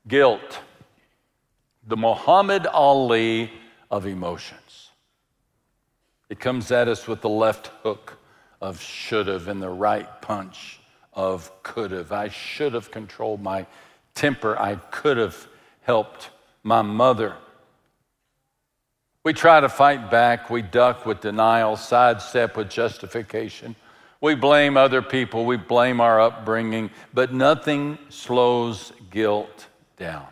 Guilt, the Muhammad Ali of emotions. It comes at us with the left hook of should've and the right punch of could've. I should have controlled my temper. I could have helped my mother. We try to fight back. We duck with denial, sidestep with justification. We blame other people. We blame our upbringing. But nothing slows guilt down.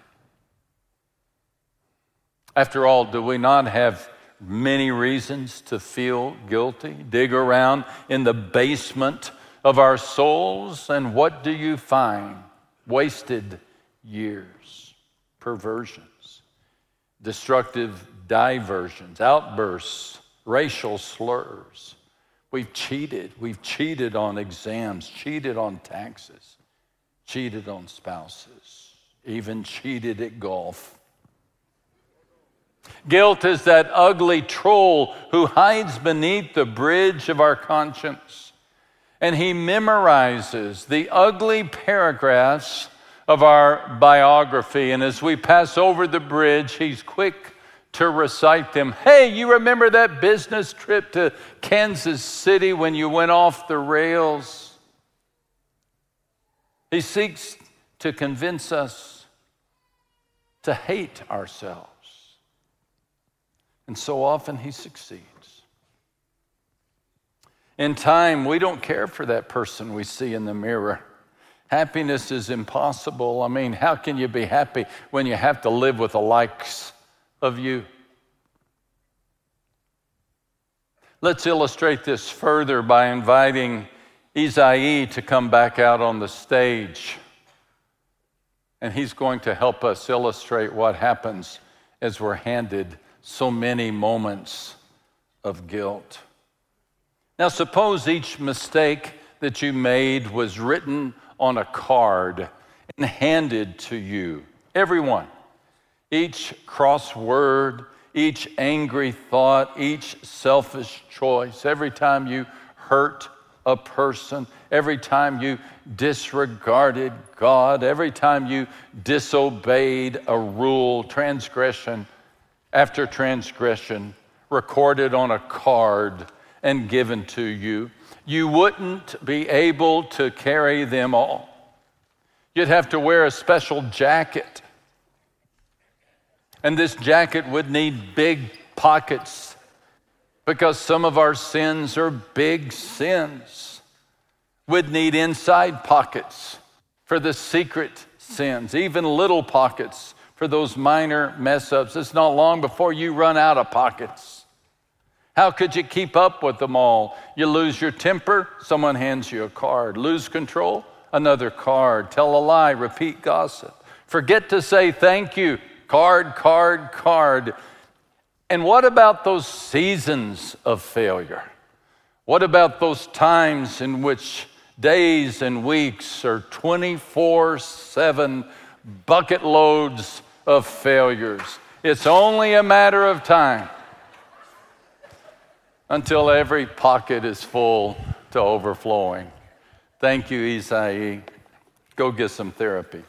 After all, do we not have many reasons to feel guilty? Dig around in the basement of our souls, and what do you find? Wasted years, perversions, destructive diversions, outbursts, racial slurs. We've cheated on exams, cheated on taxes, cheated on spouses, even cheated at golf. Guilt is that ugly troll who hides beneath the bridge of our conscience, and he memorizes the ugly paragraphs of our biography, and as we pass over the bridge, he's quick to recite them. Hey, you remember that business trip to Kansas City when you went off the rails? He seeks to convince us to hate ourselves. And so often he succeeds. In time, we don't care for that person we see in the mirror. Happiness is impossible. I mean, how can you be happy when you have to live with the likes of you? Let's illustrate this further by inviting Isai to come back out on the stage. And he's going to help us illustrate what happens as we're handed so many moments of guilt. Now, suppose each mistake that you made was written on a card and handed to you. Everyone. Each crossword, each angry thought, each selfish choice, every time you hurt a person, every time you disregarded God, every time you disobeyed a rule, transgression after transgression, recorded on a card and given to you, you wouldn't be able to carry them all. You'd have to wear a special jacket. And this jacket would need big pockets because some of our sins are big sins. We'd need inside pockets for the secret sins, even little pockets for those minor mess-ups. It's not long before you run out of pockets. How could you keep up with them all? You lose your temper, someone hands you a card. Lose control, another card. Tell a lie, repeat gossip. Forget to say thank you, card, card, card. And what about those seasons of failure? What about those times in which days and weeks are 24/7 bucket loads of failures? It's only a matter of time until every pocket is full to overflowing. Thank you, Isai. Go get some therapy.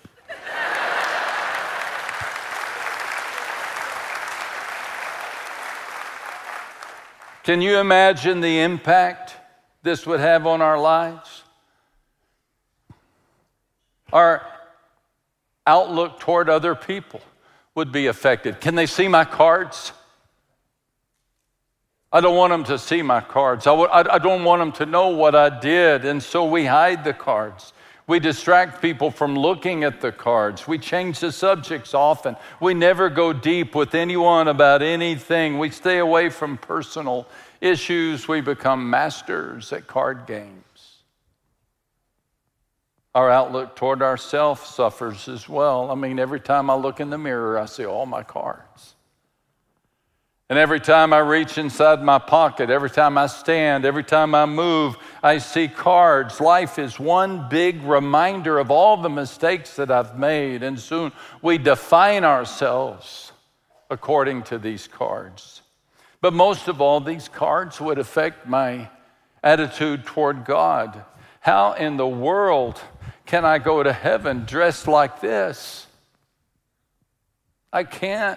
Can you imagine the impact this would have on our lives? Our outlook toward other people would be affected. Can they see my cards? I don't want them to see my cards. I don't want them to know what I did, and so we hide the cards. We distract people from looking at the cards. We change the subjects often. We never go deep with anyone about anything. We stay away from personal issues. We become masters at card games. Our outlook toward ourselves suffers as well. I mean, every time I look in the mirror, I see all my cards. And every time I reach inside my pocket, every time I stand, every time I move, I see cards. Life is one big reminder of all the mistakes that I've made. And soon we define ourselves according to these cards. But most of all, these cards would affect my attitude toward God. How in the world can I go to heaven dressed like this? I can't.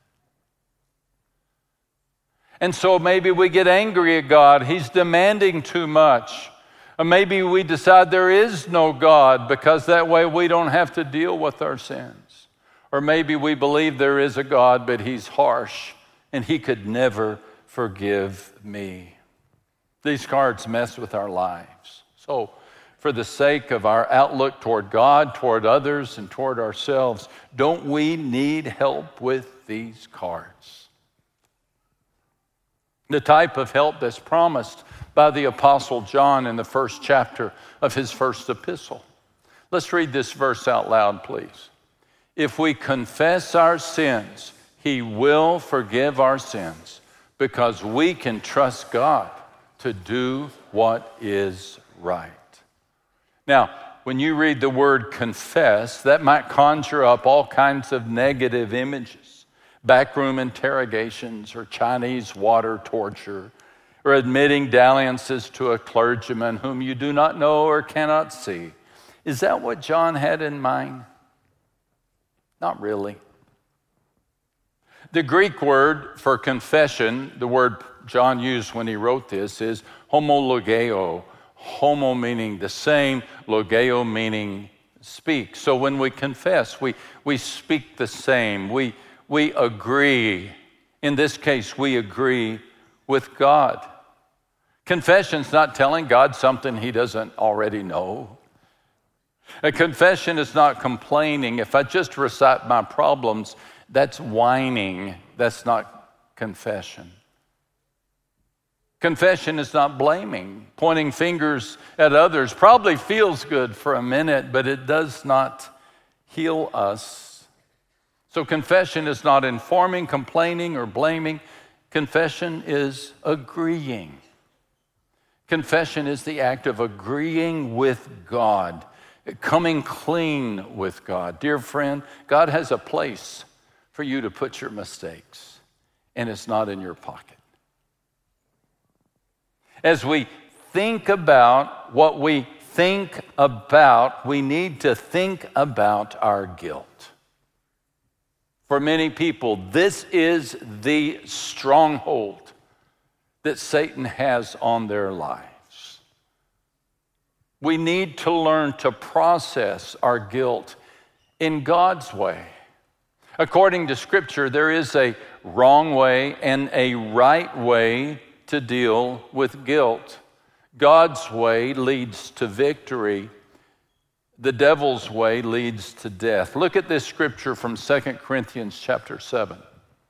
And so maybe we get angry at God. He's demanding too much. Or maybe we decide there is no God because that way we don't have to deal with our sins. Or maybe we believe there is a God, but he's harsh and he could never forgive me. These cards mess with our lives. So for the sake of our outlook toward God, toward others, and toward ourselves, don't we need help with these cards? The type of help that's promised by the Apostle John in the first chapter of his first epistle. Let's read this verse out loud, please. If we confess our sins, he will forgive our sins because we can trust God to do what is right. Now, when you read the word confess, that might conjure up all kinds of negative images. Backroom interrogations or Chinese water torture or admitting dalliances to a clergyman whom you do not know or cannot see. Is that what John had in mind? Not really. The Greek word for confession, the word John used when he wrote this, is homologeo. Homo meaning the same, logeo meaning speak. So when we confess, we speak the same. We agree. In this case, we agree with God. Confession's not telling God something he doesn't already know. A confession is not complaining. If I just recite my problems, that's whining. That's not confession. Confession is not blaming. Pointing fingers at others probably feels good for a minute, but it does not heal us. So confession is not informing, complaining, or blaming. Confession is agreeing. Confession is the act of agreeing with God, coming clean with God. Dear friend, God has a place for you to put your mistakes, and it's not in your pocket. As we think about what we think about, we need to think about our guilt. For many people, this is the stronghold that Satan has on their lives. We need to learn to process our guilt in God's way. According to Scripture, there is a wrong way and a right way to deal with guilt. God's way leads to victory. The devil's way leads to death. Look at this scripture from 2 Corinthians chapter 7.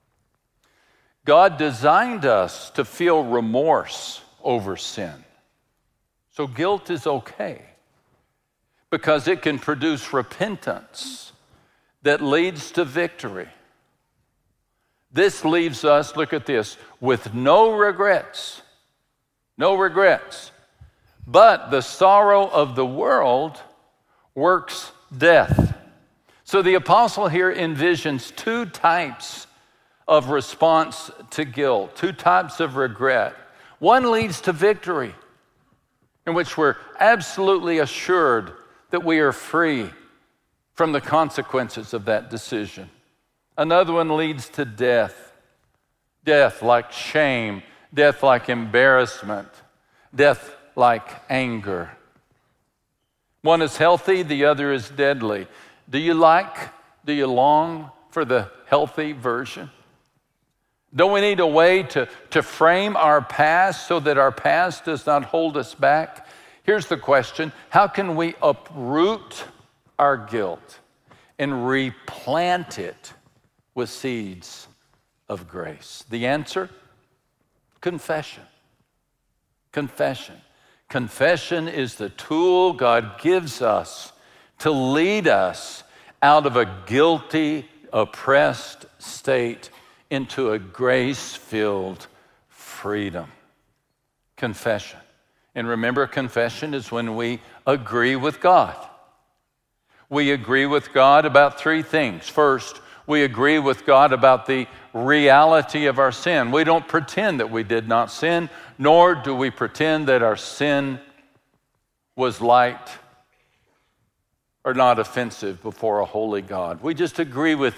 God designed us to feel remorse over sin. So guilt is okay because it can produce repentance that leads to victory. This leaves us, look at this, with no regrets. No regrets. But the sorrow of the world works death. So the apostle here envisions two types of response to guilt, two types of regret. One leads to victory, in which we're absolutely assured that we are free from the consequences of that decision. Another one leads to death. Death like shame, death like embarrassment, death like anger. One is healthy, the other is deadly. Do you long for the healthy version? Don't we need a way to frame our past so that our past does not hold us back? Here's the question: how can we uproot our guilt and replant it with seeds of grace? The answer? Confession. Confession. Confession is the tool God gives us to lead us out of a guilty, oppressed state into a grace-filled freedom. Confession. And remember, confession is when we agree with God. We agree with God about three things. First, we agree with God about the reality of our sin. We don't pretend that we did not sin, nor do we pretend that our sin was light or not offensive before a holy God. We just agree with Him.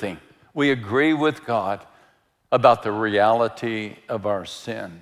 We agree with God about the reality of our sin.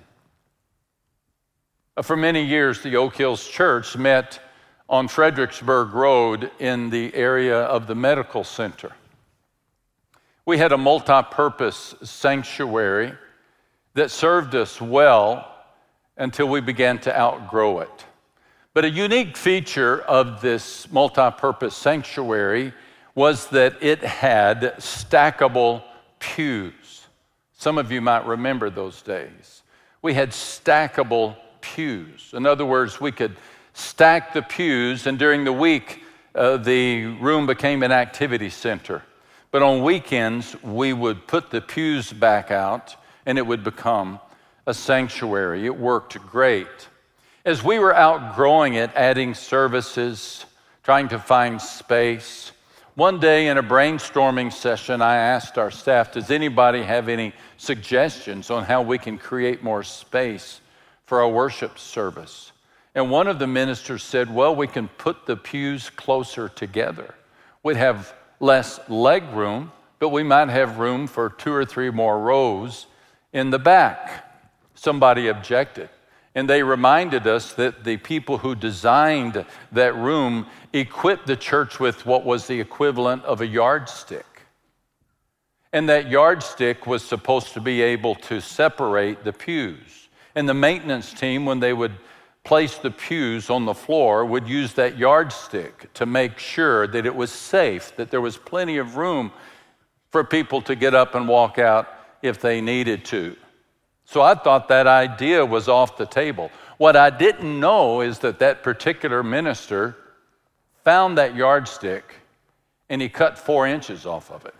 For many years, the Oak Hills Church met on Fredericksburg Road in the area of the medical center. We had a multi-purpose sanctuary that served us well until we began to outgrow it. But a unique feature of this multi-purpose sanctuary was that it had stackable pews. Some of you might remember those days. We had stackable pews. In other words, we could stack the pews, and during the week, the room became an activity center. But on weekends, we would put the pews back out, and it would become a sanctuary. It worked great. As we were outgrowing it, adding services, trying to find space, one day in a brainstorming session, I asked our staff, does anybody have any suggestions on how we can create more space for our worship service? And one of the ministers said, well, we can put the pews closer together. We'd have less leg room, but we might have room for 2 or 3 more rows in the back. Somebody objected. And they reminded us that the people who designed that room equipped the church with what was the equivalent of a yardstick. And that yardstick was supposed to be able to separate the pews. And the maintenance team, when they would place the pews on the floor, would use that yardstick to make sure that it was safe, that there was plenty of room for people to get up and walk out if they needed to. So I thought that idea was off the table. What I didn't know is that that particular minister found that yardstick and he cut 4 inches off of it.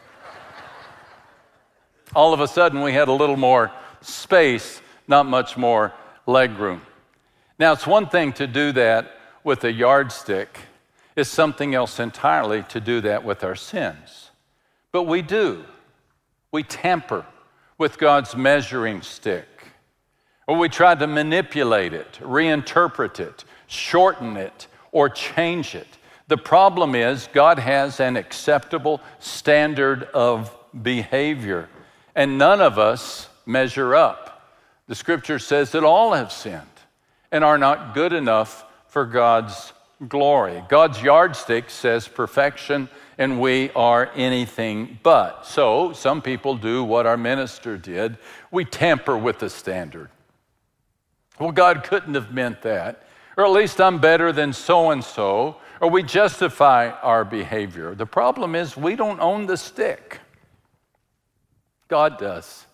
All of a sudden, we had a little more space, not much more leg room. Now, it's one thing to do that with a yardstick. It's something else entirely to do that with our sins. But we do. We tamper with God's measuring stick. Or we try to manipulate it, reinterpret it, shorten it, or change it. The problem is God has an acceptable standard of behavior, and none of us measure up. The scripture says that all have sinned and are not good enough for God's glory. God's yardstick says perfection, and we are anything but. So some people do what our minister did. We tamper with the standard. Well, God couldn't have meant that. Or at least I'm better than so-and-so. Or we justify our behavior. The problem is we don't own the stick. God does.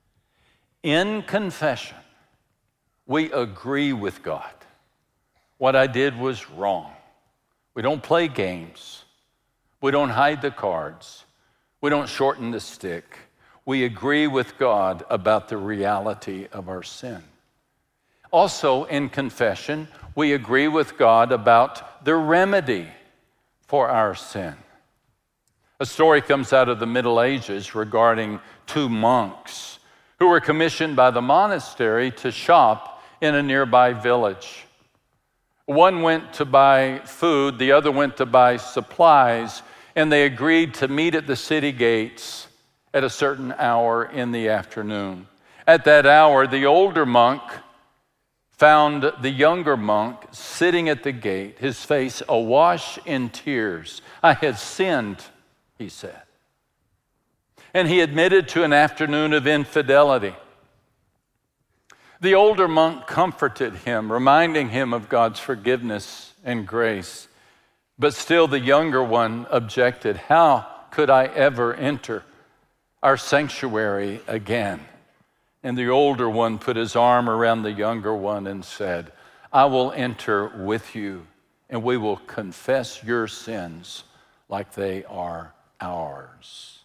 In confession, we agree with God. What I did was wrong. We don't play games. We don't hide the cards. We don't shorten the stick. We agree with God about the reality of our sin. Also, in confession, we agree with God about the remedy for our sin. A story comes out of the Middle Ages regarding 2 monks who were commissioned by the monastery to shop in a nearby village. One went to buy food, the other went to buy supplies, and they agreed to meet at the city gates at a certain hour in the afternoon. At that hour, the older monk found the younger monk sitting at the gate, his face awash in tears. I had sinned, he said. And he admitted to an afternoon of infidelity. The older monk comforted him, reminding him of God's forgiveness and grace. But still the younger one objected. How could I ever enter our sanctuary again? And the older one put his arm around the younger one and said, I will enter with you, and we will confess your sins like they are ours.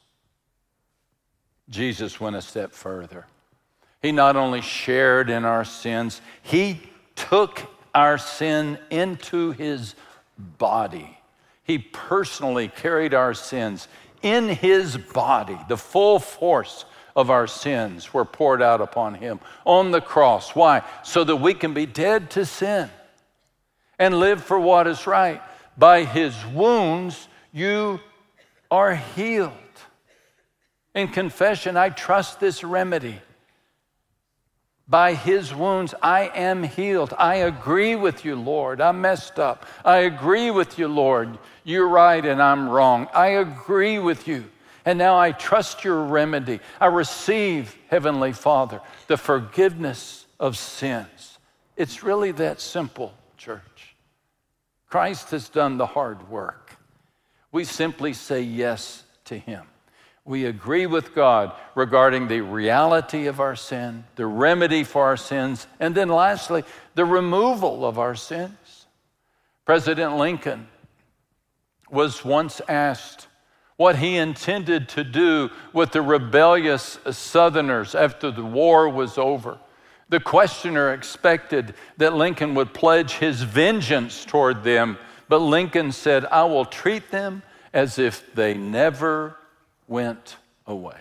Jesus went a step further. He not only shared in our sins, he took our sin into his body. He personally carried our sins in his body. The full force of our sins were poured out upon him on the cross. Why? So that we can be dead to sin and live for what is right. By his wounds, you are healed. In confession, I trust this remedy. By his wounds, I am healed. I agree with you, Lord. I messed up. I agree with you, Lord. You're right and I'm wrong. I agree with you. And now I trust your remedy. I receive, Heavenly Father, the forgiveness of sins. It's really that simple, church. Christ has done the hard work. We simply say yes to him. We agree with God regarding the reality of our sin, the remedy for our sins, and then lastly, the removal of our sins. President Lincoln was once asked what he intended to do with the rebellious Southerners after the war was over. The questioner expected that Lincoln would pledge his vengeance toward them, but Lincoln said, I will treat them as if they never went away.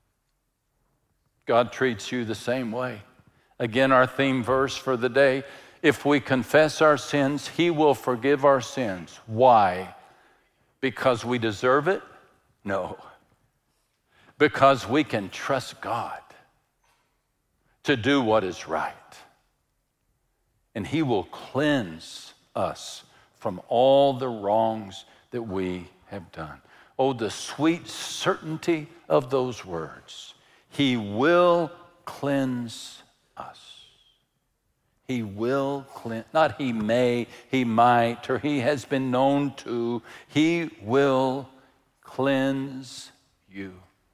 God treats you the same way. Again, our theme verse for the day, if we confess our sins, he will forgive our sins. Why? Because we deserve it? No. Because we can trust God to do what is right. And he will cleanse us from all the wrongs that we have done. Oh, the sweet certainty of those words. He will cleanse us. He will cleanse, not he may, he might, or he has been known to. He will cleanse you.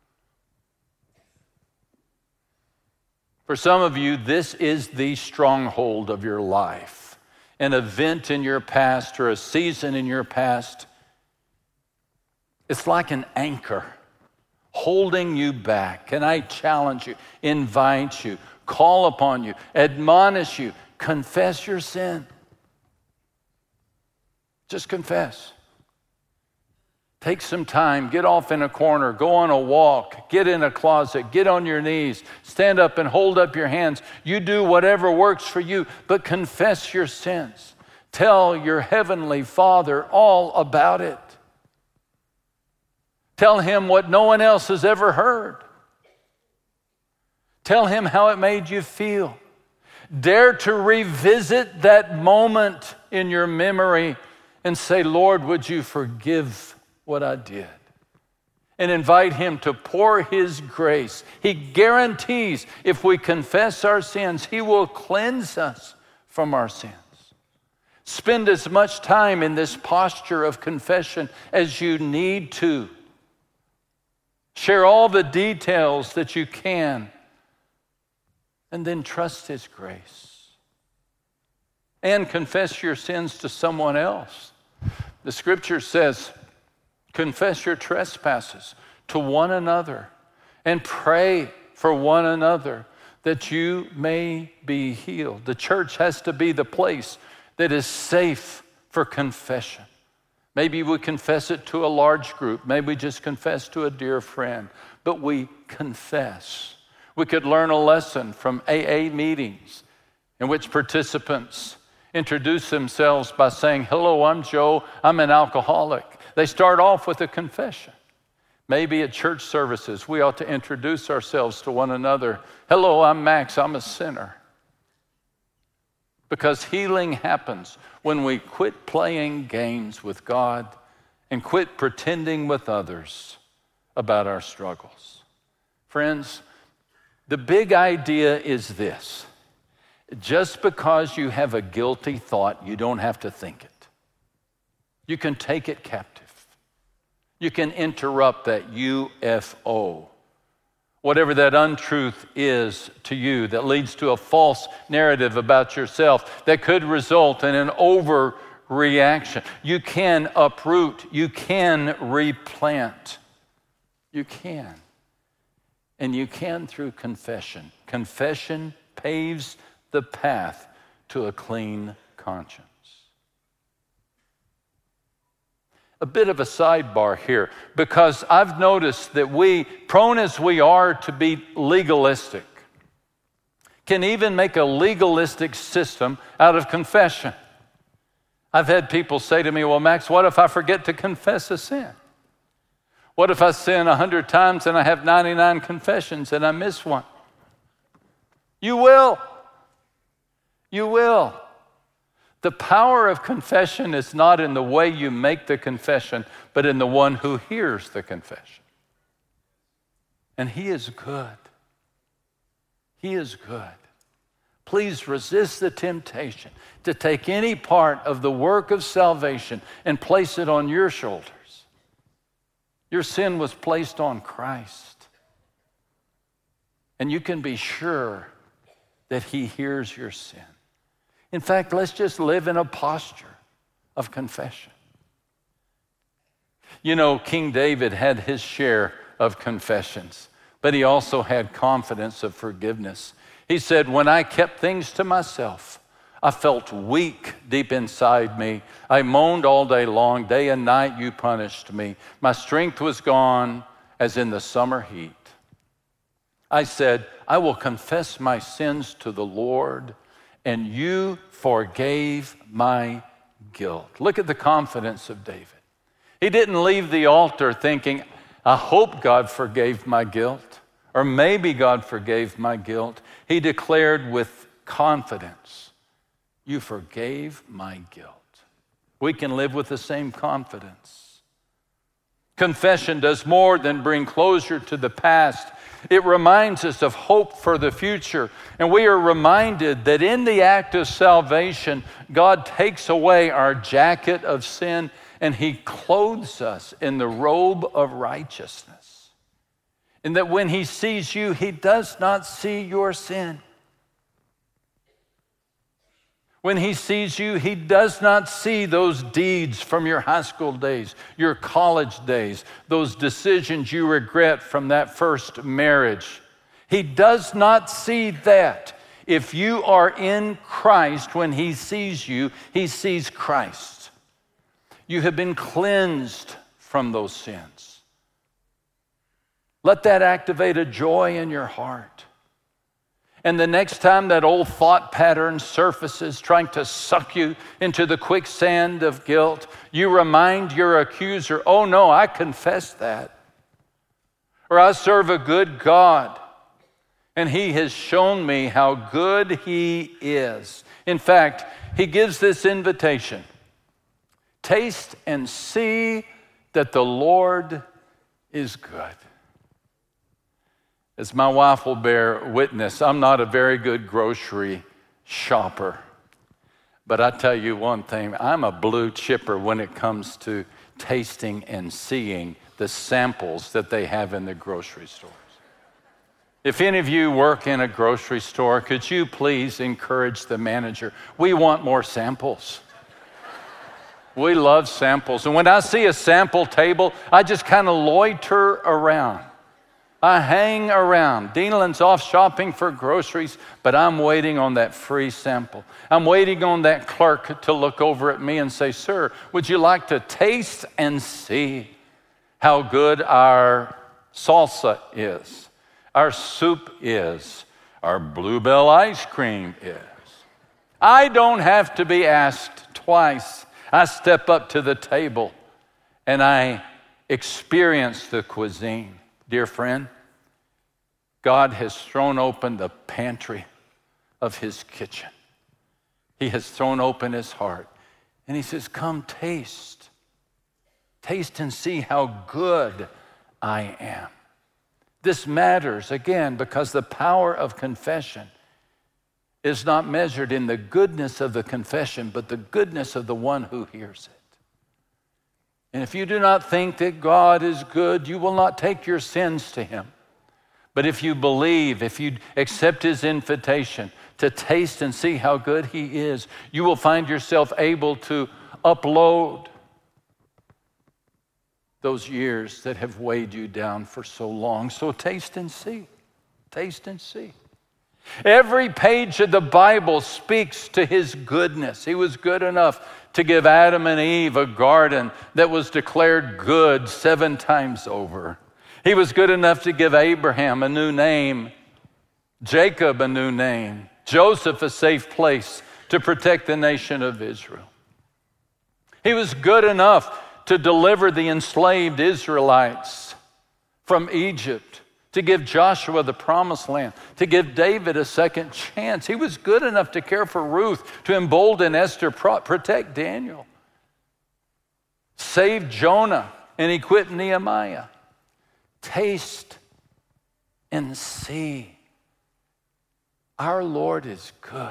For some of you, this is the stronghold of your life. An event in your past or a season in your past. It's like an anchor holding you back. Can I challenge you, invite you, call upon you, admonish you, confess your sin. Just confess. Take some time, get off in a corner, go on a walk, get in a closet, get on your knees, stand up and hold up your hands. You do whatever works for you, but confess your sins. Tell your Heavenly Father all about it. Tell him what no one else has ever heard. Tell him how it made you feel. Dare to revisit that moment in your memory and say, Lord, would you forgive what I did? And invite him to pour his grace. He guarantees if we confess our sins, he will cleanse us from our sins. Spend as much time in this posture of confession as you need to. Share all the details that you can, and then trust his grace. And confess your sins to someone else. The scripture says, confess your trespasses to one another and pray for one another that you may be healed. The church has to be the place that is safe for confession. Maybe we confess it to a large group. Maybe we just confess to a dear friend. But we confess. We could learn a lesson from AA meetings in which participants introduce themselves by saying, hello, I'm Joe, I'm an alcoholic. They start off with a confession. Maybe at church services, we ought to introduce ourselves to one another. Hello, I'm Max, I'm a sinner. Because healing happens when we quit playing games with God and quit pretending with others about our struggles. Friends, the big idea is this. Just because you have a guilty thought, you don't have to think it. You can take it captive. You can interrupt that UFO. Whatever that untruth is to you that leads to a false narrative about yourself that could result in an overreaction. You can uproot. You can replant. You can. And you can through confession. Confession paves the path to a clean conscience. A bit of a sidebar here, because I've noticed that we, prone as we are to be legalistic, can even make a legalistic system out of confession. I've had people say to me, well, Max, what if I forget to confess a sin? What if I sin 100 times and I have 99 confessions and I miss one? You will. You will. The power of confession is not in the way you make the confession, but in the one who hears the confession. And He is good. He is good. Please resist the temptation to take any part of the work of salvation and place it on your shoulders. Your sin was placed on Christ. And you can be sure that He hears your sin. In fact, let's just live in a posture of confession. You know, King David had his share of confessions, but he also had confidence of forgiveness. He said, when I kept things to myself, I felt weak deep inside me. I moaned all day long. Day and night you punished me. My strength was gone as in the summer heat. I said, I will confess my sins to the Lord, and you forgave my guilt. Look at the confidence of David. He didn't leave the altar thinking, I hope God forgave my guilt, or maybe God forgave my guilt. He declared with confidence, you forgave my guilt. We can live with the same confidence. Confession does more than bring closure to the past. It reminds us of hope for the future. And we are reminded that in the act of salvation, God takes away our jacket of sin and He clothes us in the robe of righteousness. And that when He sees you, He does not see your sin. When He sees you, He does not see those deeds from your high school days, your college days, those decisions you regret from that first marriage. He does not see that. If you are in Christ, when He sees you, He sees Christ. You have been cleansed from those sins. Let that activate a joy in your heart. And the next time that old thought pattern surfaces, trying to suck you into the quicksand of guilt, you remind your accuser, oh no, I confess that. Or I serve a good God, and He has shown me how good He is. In fact, He gives this invitation. Taste and see that the Lord is good. As my wife will bear witness, I'm not a very good grocery shopper. But I tell you one thing, I'm a blue chipper when it comes to tasting and seeing the samples that they have in the grocery stores. If any of you work in a grocery store, could you please encourage the manager? We want more samples. We love samples. And when I see a sample table, I just kind of loiter around. I hang around. Deanlin's off shopping for groceries, but I'm waiting on that free sample. I'm waiting on that clerk to look over at me and say, sir, would you like to taste and see how good our salsa is, our soup is, our Bluebell ice cream is? I don't have to be asked twice. I step up to the table and I experience the cuisine. Dear friend, God has thrown open the pantry of His kitchen. He has thrown open His heart. And He says, come taste. Taste and see how good I am. This matters, again, because the power of confession is not measured in the goodness of the confession, but the goodness of the one who hears it. And if you do not think that God is good, you will not take your sins to Him. But if you believe, if you accept His invitation to taste and see how good He is, you will find yourself able to upload those years that have weighed you down for so long. So taste and see. Taste and see. Every page of the Bible speaks to His goodness. He was good enough to give Adam and Eve a garden that was declared good 7 times over. He was good enough to give Abraham a new name, Jacob a new name, Joseph a safe place to protect the nation of Israel. He was good enough to deliver the enslaved Israelites from Egypt, to give Joshua the promised land, to give David a second chance. He was good enough to care for Ruth, to embolden Esther, protect Daniel, save Jonah, and equip Nehemiah. Taste and see. Our Lord is good.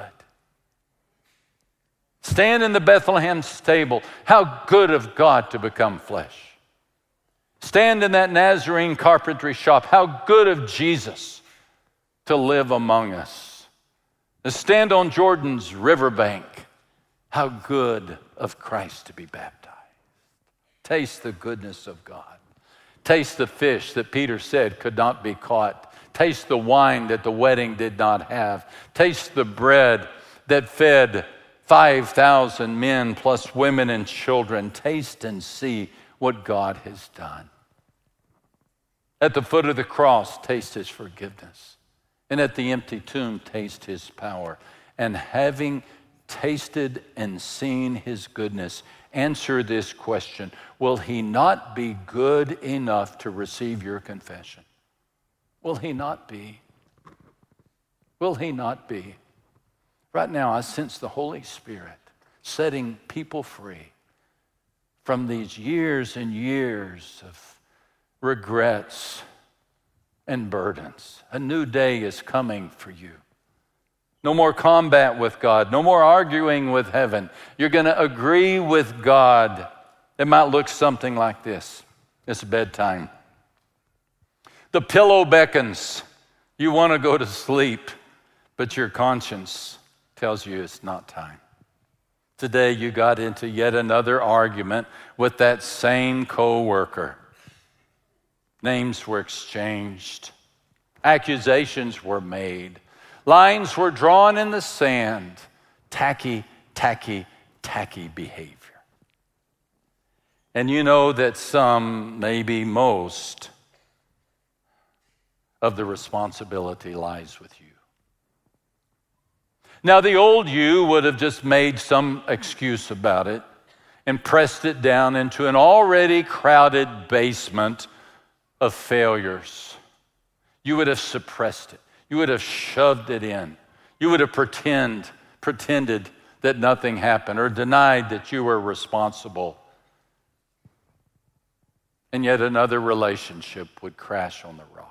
Stand in the Bethlehem stable. How good of God to become flesh. Stand in that Nazarene carpentry shop. How good of Jesus to live among us. Stand on Jordan's riverbank. How good of Christ to be baptized. Taste the goodness of God. Taste the fish that Peter said could not be caught. Taste the wine that the wedding did not have. Taste the bread that fed 5,000 men plus women and children. Taste and see what God has done. At the foot of the cross, taste his forgiveness. And at the empty tomb, taste his power. And having tasted and seen his goodness, answer this question: will he not be good enough to receive your confession? Will he not be? Will he not be? Right now, I sense the Holy Spirit setting people free from these years and years of regrets and burdens. A new day is coming for you. No more combat with God. No more arguing with heaven. You're going to agree with God. It might look something like this. It's bedtime. The pillow beckons. You want to go to sleep, but your conscience tells you it's not time. Today you got into yet another argument with that same coworker. Names were exchanged. Accusations were made. Lines were drawn in the sand. Tacky behavior. And you know that some, maybe most, of the responsibility lies with you. Now, the old you would have just made some excuse about it and pressed it down into an already crowded basement of failures. You would have suppressed it. You would have shoved it in. You would have pretended that nothing happened or denied that you were responsible. And yet another relationship would crash on the rocks.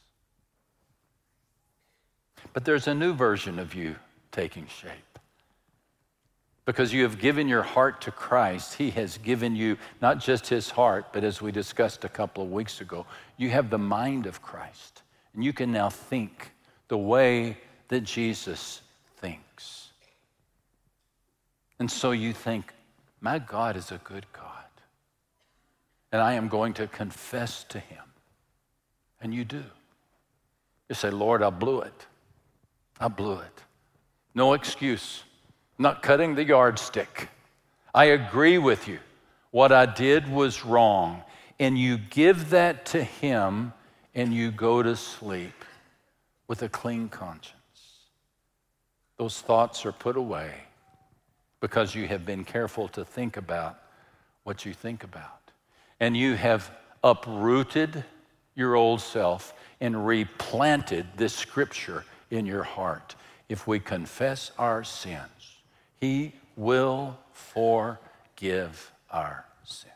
But there's a new version of you taking shape. Because you have given your heart to Christ, he has given you not just his heart, but as we discussed a couple of weeks ago, you have the mind of Christ. And you can now think the way that Jesus thinks. And so you think, my God is a good God. And I am going to confess to him. And you do. You say, Lord, I blew it. I blew it. No excuse. Not cutting the yardstick. I agree with you. What I did was wrong. And you give that to him and you go to sleep with a clean conscience. Those thoughts are put away because you have been careful to think about what you think about. And you have uprooted your old self and replanted this scripture in your heart. If we confess our sins, he will forgive our sins.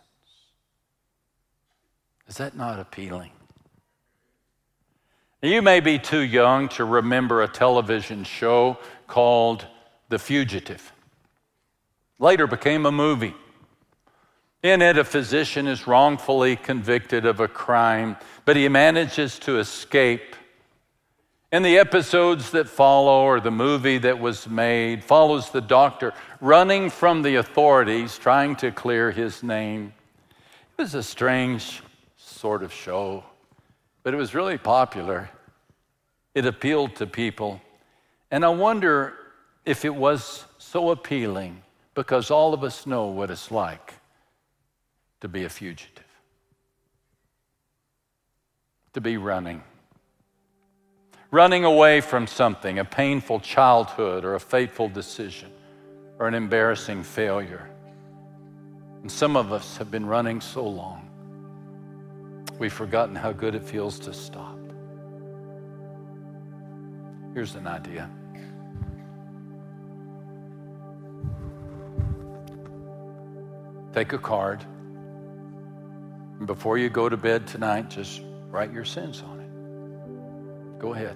Is that not appealing? You may be too young to remember a television show called The Fugitive. Later became a movie. In it, a physician is wrongfully convicted of a crime, but he manages to escape. And the episodes that follow, or the movie that was made, follows the doctor running from the authorities, trying to clear his name. It was a strange sort of show, but it was really popular. It appealed to people. And I wonder if it was so appealing because all of us know what it's like to be a fugitive, to be running away from something, a painful childhood or a fateful decision or an embarrassing failure. And some of us have been running so long. we've forgotten how good it feels to stop. Here's an idea. Take a card, and before you go to bed tonight, just write your sins on it. Go ahead.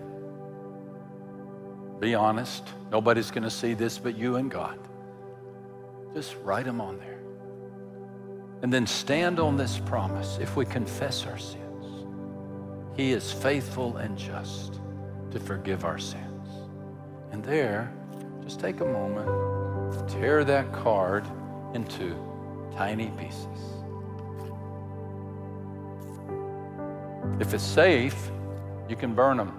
Be honest. Nobody's going to see this but you and God. Just write them on there. And then stand on this promise. If we confess our sins, He is faithful and just to forgive our sins. And there, just take a moment, tear that card into tiny pieces. If it's safe, you can burn them.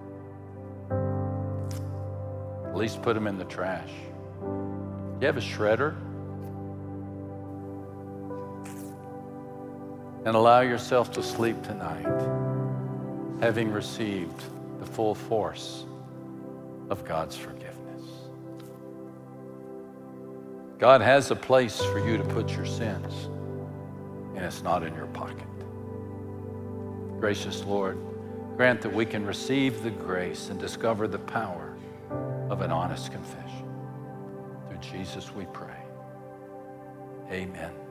At least put them in the trash. You have a shredder? And allow yourself to sleep tonight, having received the full force of God's forgiveness. God has a place for you to put your sins, and it's not in your pocket. Gracious Lord, grant that we can receive the grace and discover the power of an honest confession. Through Jesus we pray. Amen.